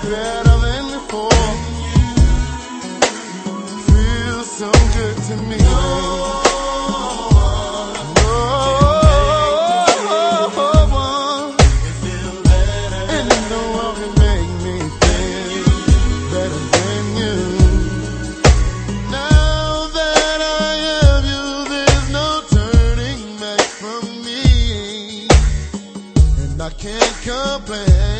better than before. Feels so good to me. And you know what can make me feel better than you. Now that I have you, there's no turning back from me, and I can't complain.